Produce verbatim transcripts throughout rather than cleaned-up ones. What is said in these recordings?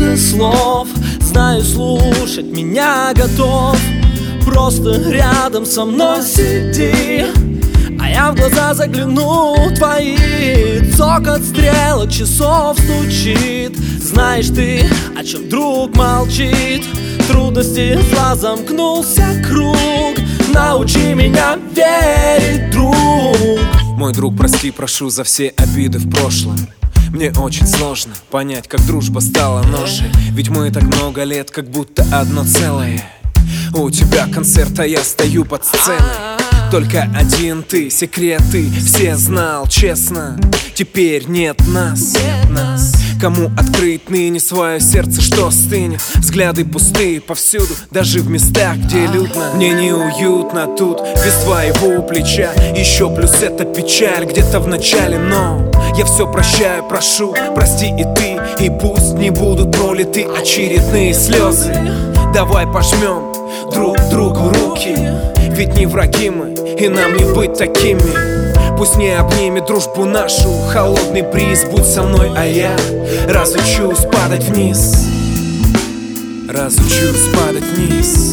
фразы слов. Знаю, слушать меня готов. Просто рядом со мной сиди, а я в глаза загляну твои. Цокот стрелок часов стучит. Знаешь ты, о чем друг молчит. Трудности зла, замкнулся круг. Научи меня верить, друг. Мой друг, прости, прошу за все обиды в прошлом. Мне очень сложно понять, как дружба стала ношей. Ведь мы так много лет, как будто одно целое. У тебя концерт, а я стою под сценой. Только один ты, секреты все знал, честно. Теперь нет нас, нет нас. Кому открыть ныне свое сердце, что стынет? Взгляды пустые повсюду, даже в местах, где людно. Мне неуютно тут, без твоего плеча. Еще плюс эта печаль где-то в начале, но я все прощаю, прошу, прости и ты. И пусть не будут пролиты очередные слезы. Давай пожмем друг другу руки, ведь не враги мы, и нам не быть такими. Пусть не обнимет дружбу нашу холодный бриз. Будь со мной, а я разучусь падать вниз. Разучусь падать вниз.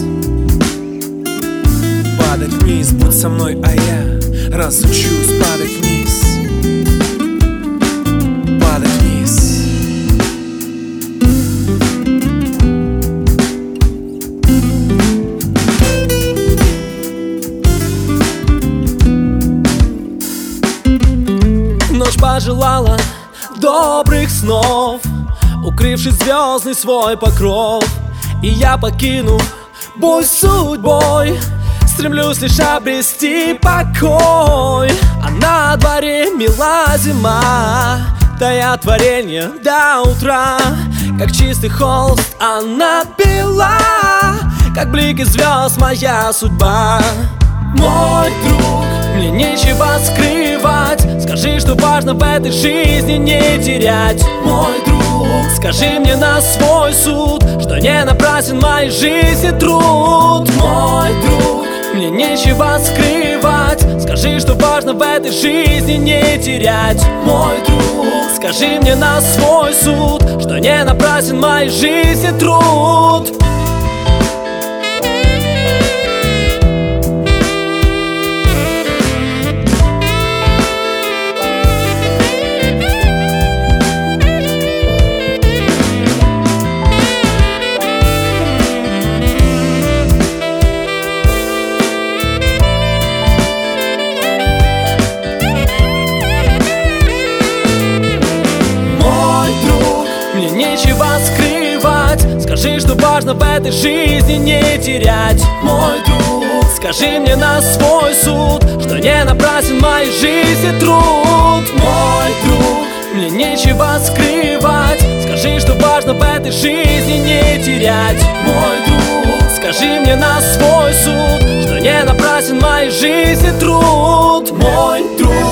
Падать вниз, будь со мной, а я разучусь падать вниз. Падать вниз. Ночь пожелала добрых снов, укрывшись звездный свой покров. И я покину бой с судьбой, стремлюсь лишь обрести покой. А на дворе мила зима, тая творенье до утра. Как чистый холст она бела, как блики звезд моя судьба. Мой друг, мне нечего скрывать. Скажи, что важно в этой жизни не терять. Мой друг, скажи мне на свой суд, что не напрасен в моей жизни труд. Мой друг, мне нечего скрывать. Скажи, что важно в этой жизни не терять. Мой друг, скажи мне на свой суд, что не напрасен в моей жизни труд. Мне нечего скрывать. Скажи, что важно в этой жизни не терять. Мой друг, скажи мне на свой суд, что не напрасен в моей жизни труд. Мой друг, мне нечего скрывать. Скажи, что важно в этой жизни не терять. Мой друг, скажи мне на свой суд, что не напрасен в моей жизни труд. Мой друг.